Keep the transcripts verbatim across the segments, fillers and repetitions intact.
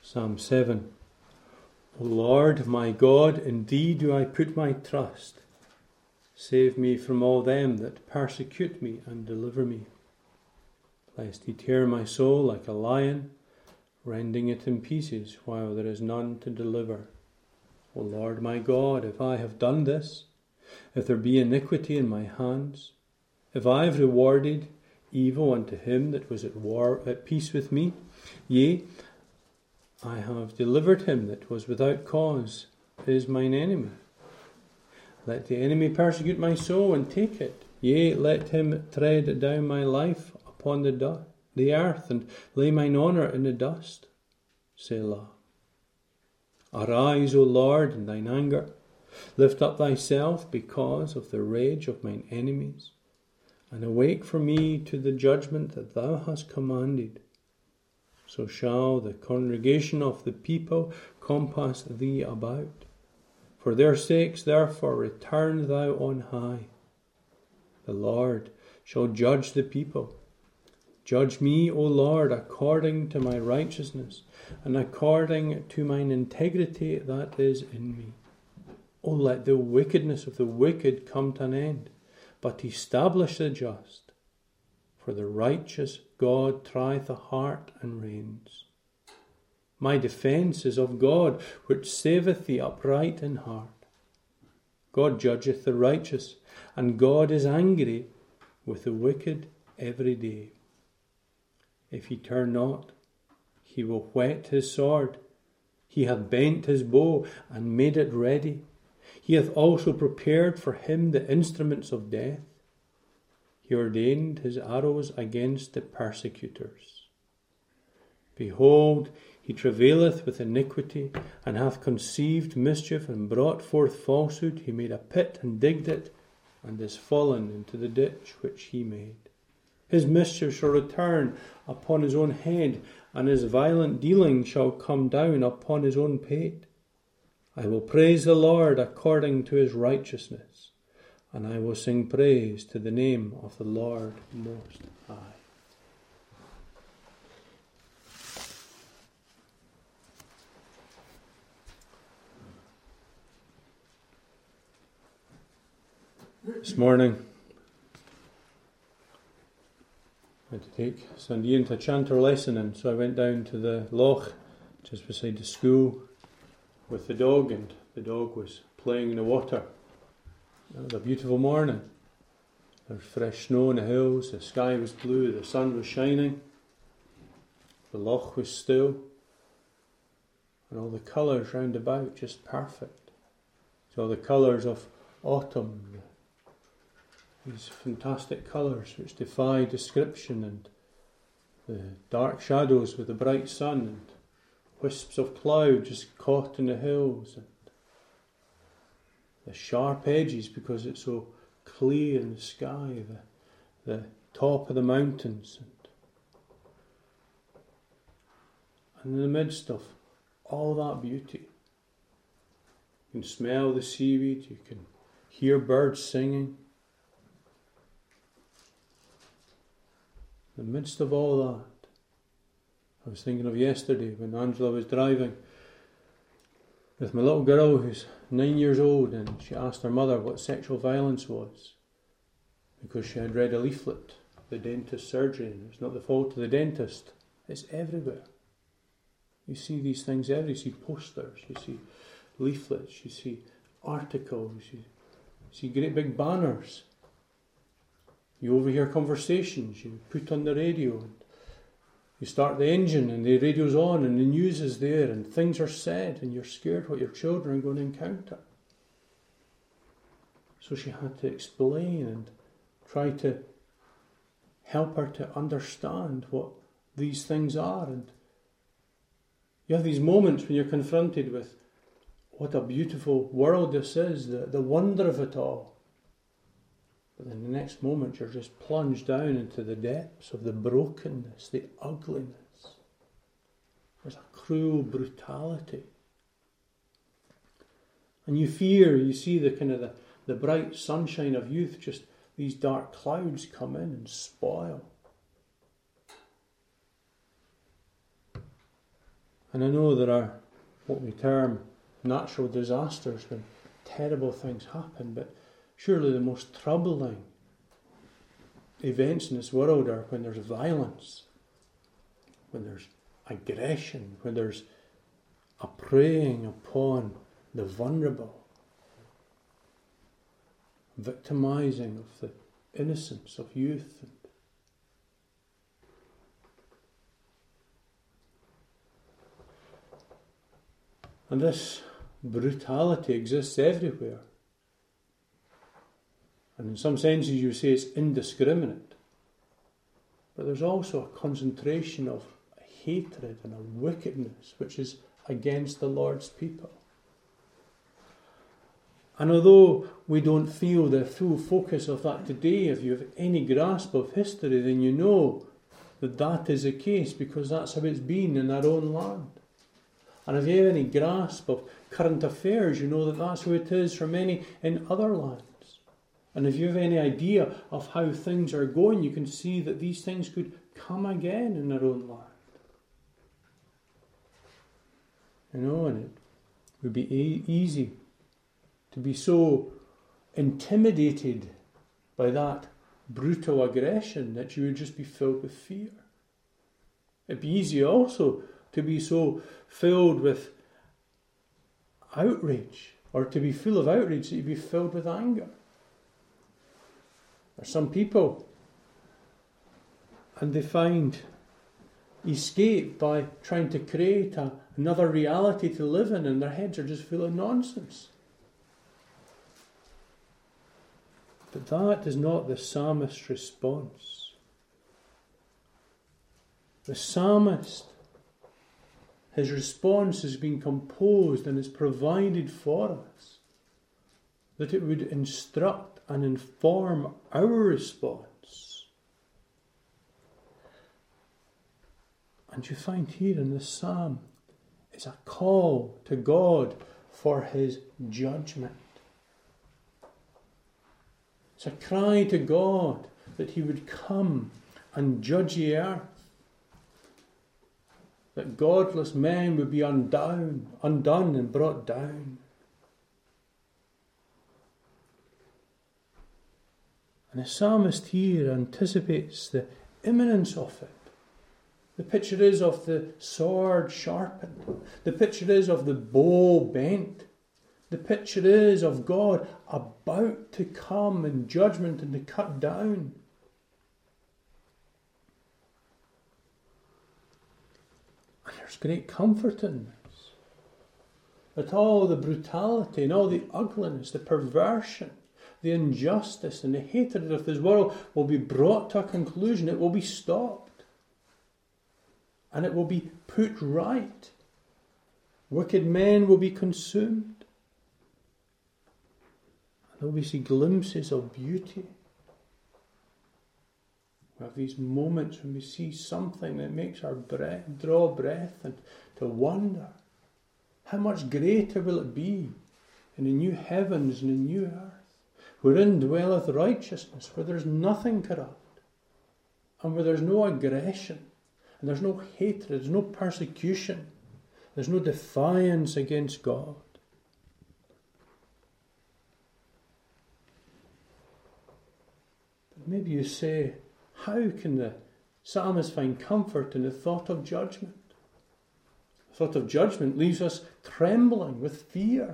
Psalm seven. O Lord, my God, in thee do I put my trust. Save me from all them that persecute me, and deliver me. Lest he tear my soul like a lion, rending it in pieces, while there is none to deliver. O Lord my God, if I have done this, if there be iniquity in my hands, if I have rewarded evil unto him that was at war at peace with me, yea, I have delivered him that was without cause, is mine enemy. Let the enemy persecute my soul and take it. Yea, let him tread down my life upon the, du- the earth, and lay mine honour in the dust. Selah. Arise, O Lord, in thine anger. Lift up thyself because of the rage of mine enemies, and awake for me to the judgment that thou hast commanded. So shall the congregation of the people compass thee about. For their sakes, therefore, return thou on high. The Lord shall judge the people. Judge me, O Lord, according to my righteousness, and according to mine integrity that is in me. O let the wickedness of the wicked come to an end, but establish the just. For the righteous God trieth the heart and reigns. My defence is of God, which saveth the upright in heart. God judgeth the righteous, and God is angry with the wicked every day. If he turn not, he will whet his sword. He hath bent his bow and made it ready. He hath also prepared for him the instruments of death. He ordained his arrows against the persecutors. Behold, he travaileth with iniquity, and hath conceived mischief, and brought forth falsehood. He made a pit and digged it, and is fallen into the ditch which he made. His mischief shall return upon his own head, and his violent dealing shall come down upon his own pate. I will praise the Lord according to his righteousness, and I will sing praise to the name of the Lord Most High. This morning, I had to take Sandy into a chanter lesson, and so I went down to the loch just beside the school with the dog, and the dog was playing in the water. It was a beautiful morning. There was fresh snow on the hills, the sky was blue, the sun was shining, the loch was still, and all the colours round about just perfect. So all the colours of autumn, these fantastic colours which defy description, and the dark shadows with the bright sun, and wisps of cloud just caught in the hills, and the sharp edges because it's so clear in the sky, the, the top of the mountains, and, and in the midst of all that beauty, you can smell the seaweed, you can hear birds singing. In the midst of all that, I was thinking of yesterday when Angela was driving with my little girl who's nine years old, and she asked her mother what sexual violence was because she had read a leaflet, the dentist surgery, and it's not the fault of the dentist, it's everywhere. You see these things everywhere. You see posters, you see leaflets, you see articles, you see great big banners. You overhear conversations, you put on the radio, and you start the engine and the radio's on and the news is there and things are said, and you're scared what your children are going to encounter. So she had to explain and try to help her to understand what these things are. And you have these moments when you're confronted with what a beautiful world this is, the, the wonder of it all. But then the next moment you're just plunged down into the depths of the brokenness, the ugliness. There's a cruel brutality. And you fear, you see the kind of the, the bright sunshine of youth, just these dark clouds come in and spoil. And I know there are what we term natural disasters when terrible things happen, but surely the most troubling events in this world are when there's violence, when there's aggression, when there's a preying upon the vulnerable, victimizing of the innocence of youth. And this brutality exists everywhere. And in some senses you say it's indiscriminate. But there's also a concentration of hatred and a wickedness which is against the Lord's people. And although we don't feel the full focus of that today, if you have any grasp of history, then you know that that is the case, because that's how it's been in our own land. And if you have any grasp of current affairs, you know that that's how it is for many in other lands. And if you have any idea of how things are going, you can see that these things could come again in our own land. You know, and it would be e- easy to be so intimidated by that brutal aggression that you would just be filled with fear. It'd be easy also to be so filled with outrage, or to be full of outrage that you'd be filled with anger. There's some people, and they find escape by trying to create a, another reality to live in, and their heads are just full of nonsense. But that is not the psalmist's response. The psalmist, his response has been composed and is provided for us, that it would instruct and inform our response. And you find here in the psalm is a call to God for his judgment. It's a cry to God that he would come and judge the earth. That godless men would be undone, undone and brought down. And the psalmist here anticipates the imminence of it. The picture is of the sword sharpened. The picture is of the bow bent. The picture is of God about to come in judgment and to cut down. And there's great comfort in this. That all the brutality and all the ugliness, the perversion, the injustice and the hatred of this world will be brought to a conclusion. It will be stopped. And it will be put right. Wicked men will be consumed. And we see glimpses of beauty. We have these moments when we see something that makes our breath, draw breath and to wonder, how much greater will it be in the new heavens and the new earth, wherein dwelleth righteousness, where there's nothing corrupt, and where there's no aggression, and there's no hatred, there's no persecution, there's no defiance against God. But maybe you say, how can the psalmist find comfort in the thought of judgment? The thought of judgment leaves us trembling with fear.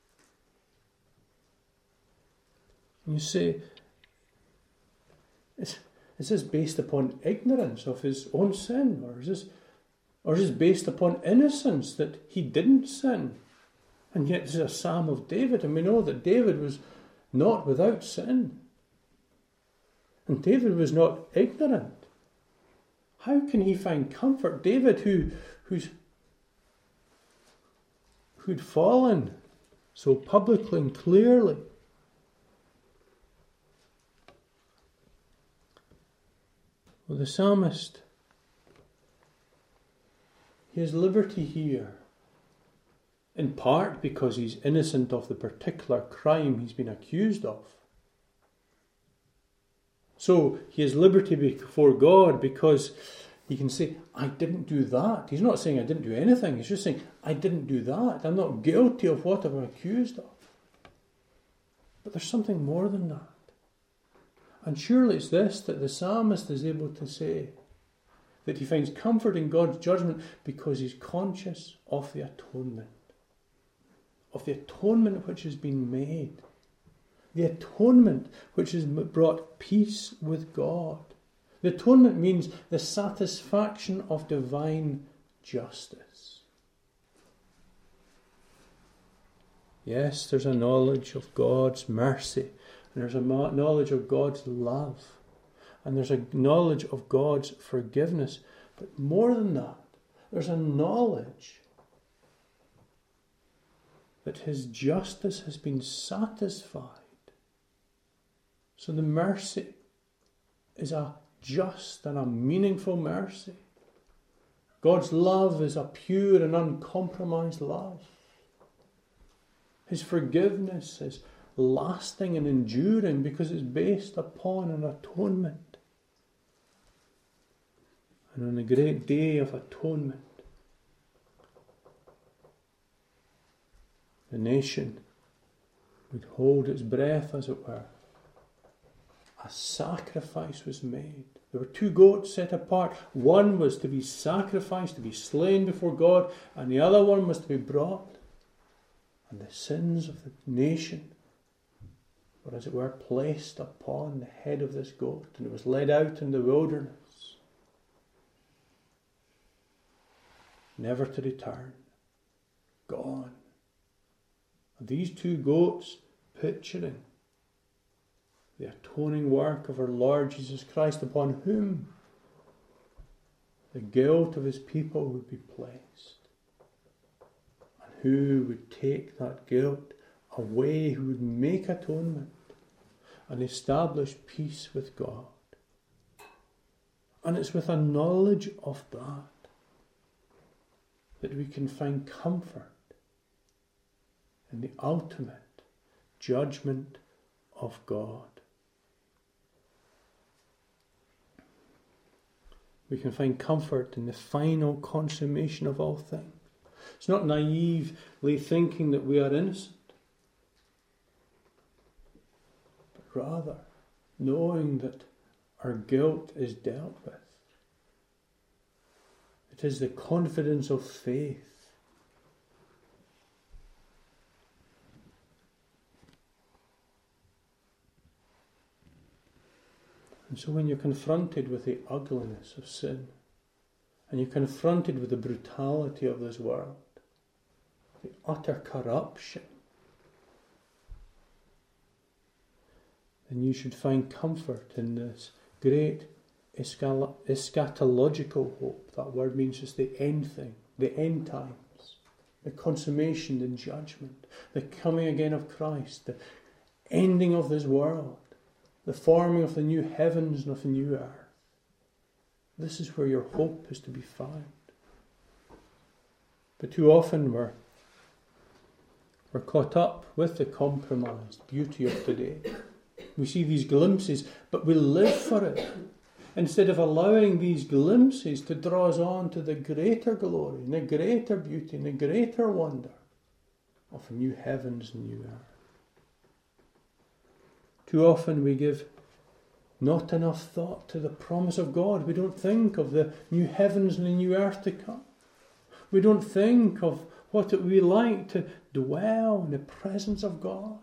And you say, is, is this based upon ignorance of his own sin? Or is this, or is this based upon innocence that he didn't sin? And yet this is a psalm of David, and we know that David was not without sin. And David was not ignorant. How can he find comfort? David, who who's who'd fallen so publicly and clearly. Well, the psalmist, he has liberty here, in part because he's innocent of the particular crime he's been accused of. So he has liberty before God because He can say, I didn't do that. He's not saying I didn't do anything. He's just saying, I didn't do that. I'm not guilty of what I'm accused of. But there's something more than that. And surely it's this that the psalmist is able to say, that he finds comfort in God's judgment because he's conscious of the atonement. Of the atonement which has been made. The atonement which has brought peace with God. The atonement means the satisfaction of divine justice. Yes, there's a knowledge of God's mercy, and there's a knowledge of God's love, and there's a knowledge of God's forgiveness. But more than that, there's a knowledge that his justice has been satisfied. So the mercy is a just and a meaningful mercy. God's love is a pure and uncompromised love. His forgiveness is lasting and enduring because it's based upon an atonement. And on the great day of atonement, the nation would hold its breath, as it were. A sacrifice was made. There were two goats set apart. One was to be sacrificed, to be slain before God, and the other one was to be brought. And the sins of the nation were, as it were, placed upon the head of this goat, and it was led out in the wilderness, never to return. Gone. And these two goats picturing the atoning work of our Lord Jesus Christ, upon whom the guilt of his people would be placed, and who would take that guilt away, who would make atonement and establish peace with God. And it's with a knowledge of that that we can find comfort in the ultimate judgment of God. We can find comfort in the final consummation of all things. It's not naively thinking that we are innocent, but rather knowing that our guilt is dealt with. It is the confidence of faith. And so when you're confronted with the ugliness of sin, and you're confronted with the brutality of this world, the utter corruption, then you should find comfort in this great eschatological hope. That word means just the end thing, the end times, the consummation, the judgment, the coming again of Christ, the ending of this world, the forming of the new heavens and of the new earth. This is where your hope is to be found. But too often we're, we're caught up with the compromised beauty of today. We see these glimpses, but we live for it, instead of allowing these glimpses to draw us on to the greater glory, and the greater beauty, and the greater wonder of new heavens and new earth. Too often we give not enough thought to the promise of God. We don't think of the new heavens and the new earth to come. We don't think of what it would be like to dwell in the presence of God.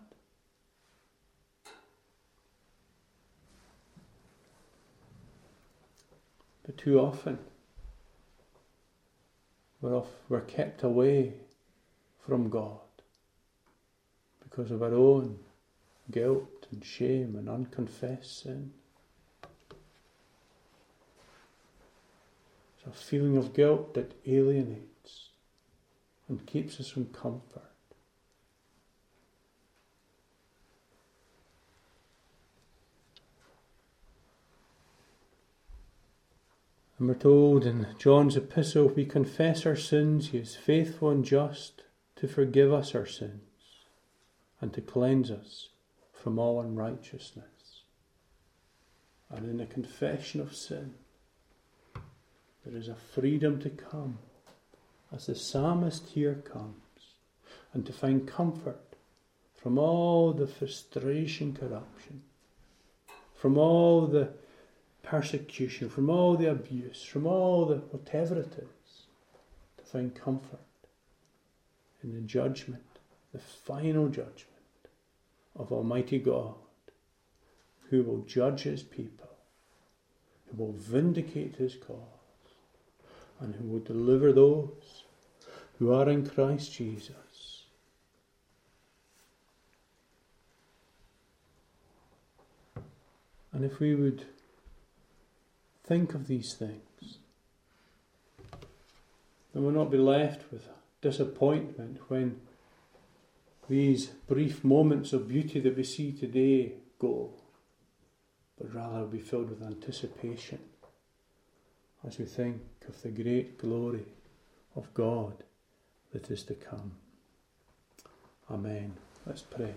But too often we're, off, we're kept away from God because of our own guilt and shame and unconfessed sin. It's a feeling of guilt that alienates and keeps us from comfort. And we're told in John's epistle, if we confess our sins, he is faithful and just to forgive us our sins and to cleanse us from all unrighteousness. And in the confession of sin, there is a freedom to come, as the psalmist here comes, and to find comfort from all the frustration, corruption, from all the persecution, from all the abuse, from all the whatever it is, to find comfort in the judgment, the final judgment of Almighty God, who will judge his people, who will vindicate his cause, and who will deliver those who are in Christ Jesus. And if we would think of these things, then we'll not be left with disappointment when these brief moments of beauty that we see today go, but rather be filled with anticipation as we think of the great glory of God that is to come. Amen. Let's pray.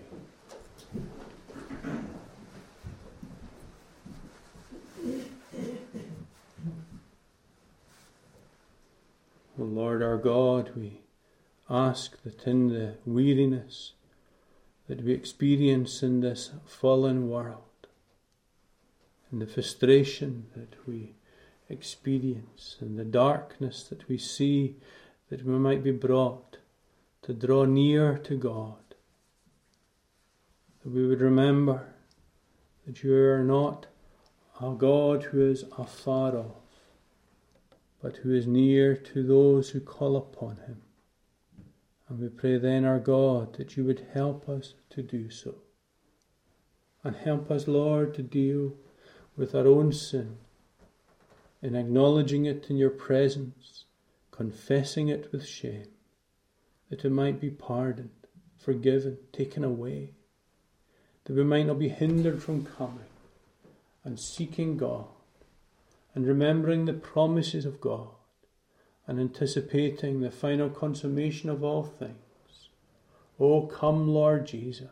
O Lord our God, we ask that in the weariness that we experience in this fallen world, in the frustration that we experience, in the darkness that we see, that we might be brought to draw near to God, that we would remember that you are not a God who is afar off, but who is near to those who call upon him. And we pray then, our God, that you would help us to do so. And help us, Lord, to deal with our own sin, in acknowledging it in your presence, confessing it with shame, that it might be pardoned, forgiven, taken away, that we might not be hindered from coming and seeking God, and remembering the promises of God, and anticipating the final consummation of all things. O come, Lord Jesus.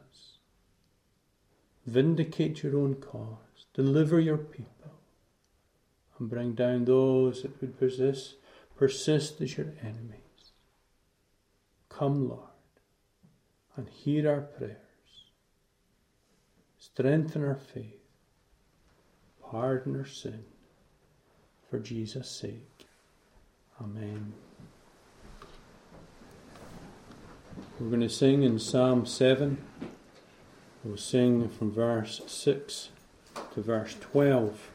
Vindicate your own cause. Deliver your people. And bring down those that would persist, persist as your enemies. Come, Lord, and hear our prayers. Strengthen our faith. Pardon our sin. For Jesus' sake. Amen. We're going to sing in Psalm seven. We'll sing from verse six to verse twelve.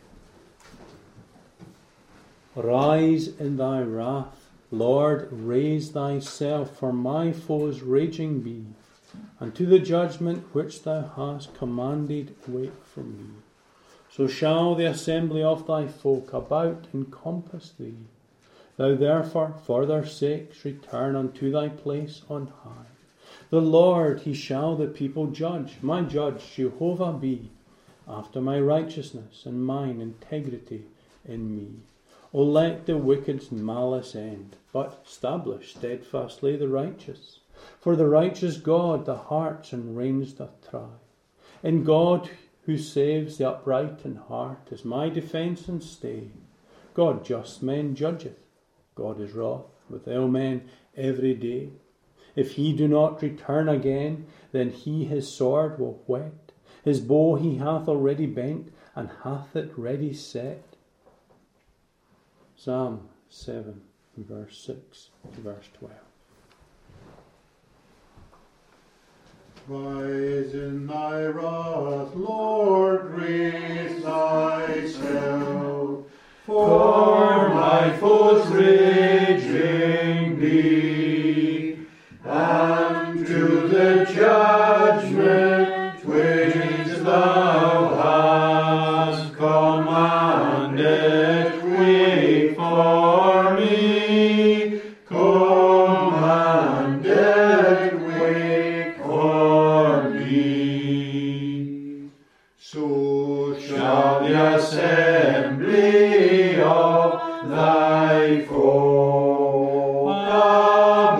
Arise in thy wrath, Lord, raise thyself, for my foes raging be, and to the judgment which thou hast commanded wait for me. So shall the assembly of thy folk about encompass thee. Thou therefore, for their sakes, return unto thy place on high. The Lord, he shall the people judge. My judge, Jehovah, be, after my righteousness and mine integrity in me. O let the wicked's malice end, but establish steadfastly the righteous. For the righteous God the hearts and reins doth try. In God who saves the upright in heart is my defence and stay. God just men judgeth. God is wroth with ill men every day. If he do not return again, then he his sword will whet. His bow he hath already bent, and hath it ready set. Psalm seven, verse six to verse twelve. Rise in thy wrath, Lord, raise thyself, for my foes raging be, and to the judgment which thou hast commanded wait for me, commanded wait for me. So shall the assembly of thy folk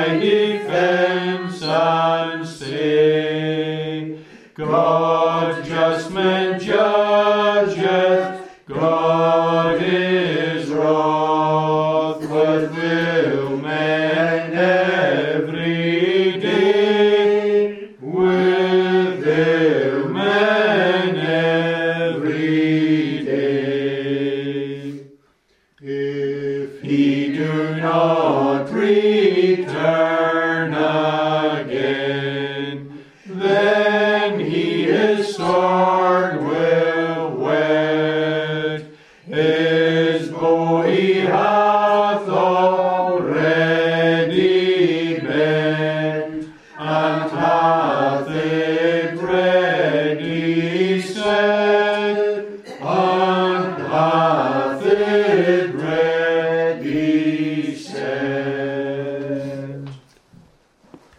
my defense and stay. God judgment judgeth, God is wroth, but will men every day, with will men every day. If he do not return,